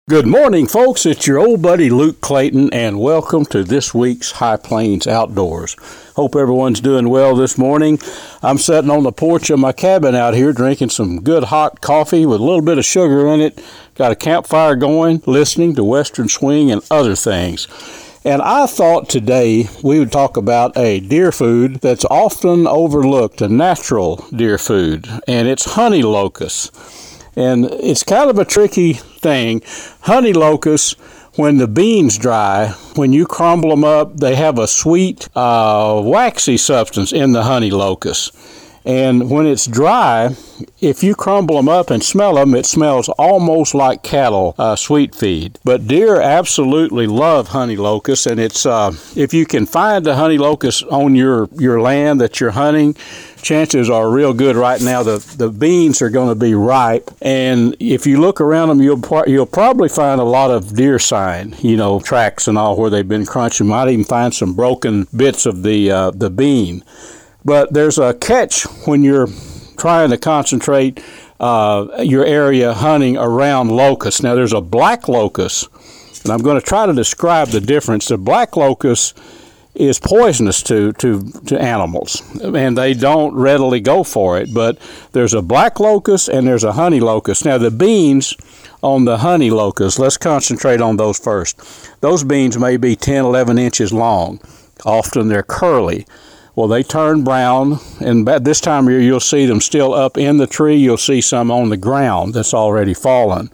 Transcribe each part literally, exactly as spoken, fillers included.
Good morning, folks. It's your old buddy Luke Clayton, and welcome to this week's High Plains Outdoors. Hope everyone's doing well this morning. I'm sitting on the porch of my cabin out here drinking some good hot coffee with a little bit of sugar in it. Got a campfire going, listening to Western Swing and other things. And I thought today we would talk about a deer food that's often overlooked, a natural deer food, and it's honey locusts. And it's kind of a tricky thing. Honey locusts, when the beans dry, when you crumble them up, they have a sweet, uh, waxy substance in the honey locust. And when it's dry, if you crumble them up and smell them, it smells almost like cattle uh, sweet feed. But deer absolutely love honey locusts, and it's uh, if you can find the honey locust on your, your land that you're hunting, chances are real good right now. The the beans are going to be ripe, and if you look around them, you'll you'll probably find a lot of deer sign, you know, tracks and all where they've been crunching. Might even find some broken bits of the uh, the bean. But there's a catch when you're trying to concentrate uh, your area hunting around locusts. Now, there's a black locust, and I'm going to try to describe the difference. The black locust is poisonous to, to, to animals, and they don't readily go for it. But there's a black locust and there's a honey locust. Now, the beans on the honey locust, let's concentrate on those first. Those beans may be ten, eleven inches long. Often they're curly. Well, they turn brown, and at this time of year, you'll see them still up in the tree. You'll see some on the ground that's already fallen.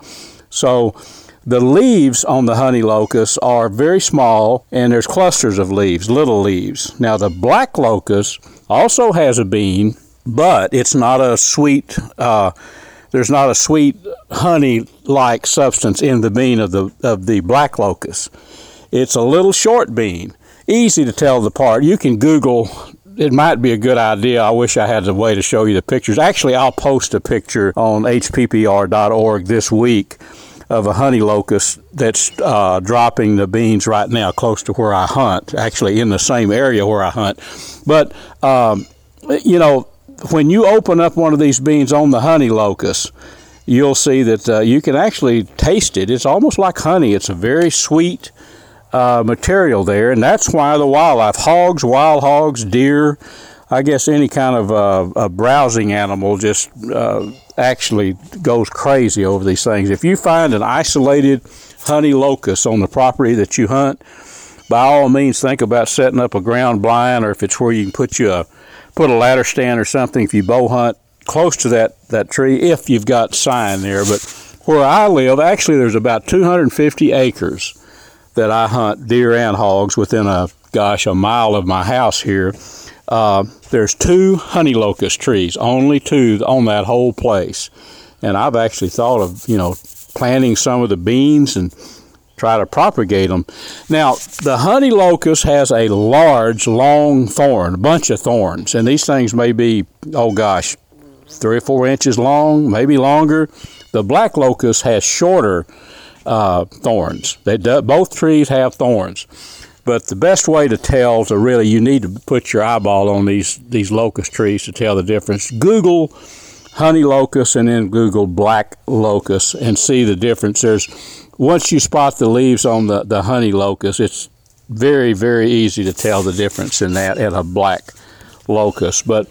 So the leaves on the honey locust are very small, and there's clusters of leaves, little leaves. Now, the black locust also has a bean, but it's not a sweet, uh, there's not a sweet honey-like substance in the bean of the of the black locust. It's a little short bean. Easy to tell the part. You can Google. It might be a good idea. I wish I had a way to show you the pictures. Actually, I'll post a picture on H P P R dot org this week of a honey locust that's uh, dropping the beans right now close to where I hunt, actually in the same area where I hunt. But, um, you know, when you open up one of these beans on the honey locust, you'll see that uh, you can actually taste it. It's almost like honey. It's a very sweet Uh, material there, and that's why the wildlife, hogs, wild hogs, deer, I guess any kind of uh, a browsing animal just uh, actually goes crazy over these things. If you find an isolated honey locust on the property that you hunt, by all means think about setting up a ground blind, or if it's where you can put you a put a ladder stand or something if you bow hunt close to that, that tree, if you've got sign there. But where I live, actually there's about two hundred fifty acres that I hunt deer and hogs within a, gosh, a mile of my house here. Uh, there's two honey locust trees, only two on that whole place. And I've actually thought of, you know, planting some of the beans and try to propagate them. Now, the honey locust has a large, long thorn, a bunch of thorns. And these things may be, oh gosh, three or four inches long, maybe longer. The black locust has shorter Uh, thorns. They do, both trees have thorns, but the best way to tell to really, you need to put your eyeball on these these locust trees to tell the difference. Google honey locust and then Google black locust and see the difference. There's once you spot the leaves on the the honey locust, it's very very easy to tell the difference in that and a black locust. But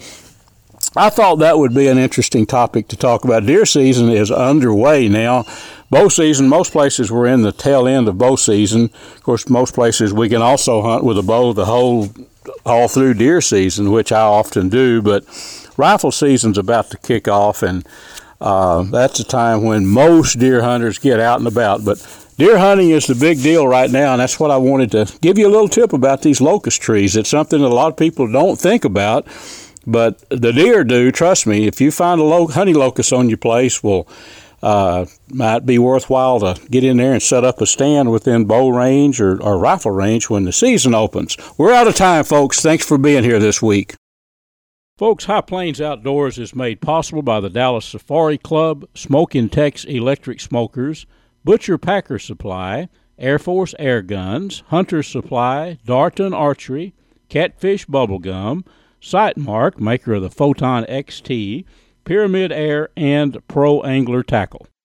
I thought that would be an interesting topic to talk about. Deer season is underway now. Bow season, most places we're in the tail end of bow season. Of course, most places we can also hunt with a bow the whole, all through deer season, which I often do. But rifle season's about to kick off, and uh, that's a time when most deer hunters get out and about. But deer hunting is the big deal right now, and that's what I wanted to give you a little tip about these locust trees. It's something that a lot of people don't think about, but the deer do. Trust me, if you find a lo- honey locust on your place, well, uh, might be worthwhile to get in there and set up a stand within bow range or, or rifle range when the season opens. We're out of time, folks. Thanks for being here this week. Folks, High Plains Outdoors is made possible by the Dallas Safari Club, Smokin' Tex Electric Smokers, Butcher Packer Supply, Air Force Air Guns, Hunter Supply, Darton Archery, Catfish Bubblegum, Sightmark, maker of the Photon X T, Pyramid Air, and Pro Angler Tackle.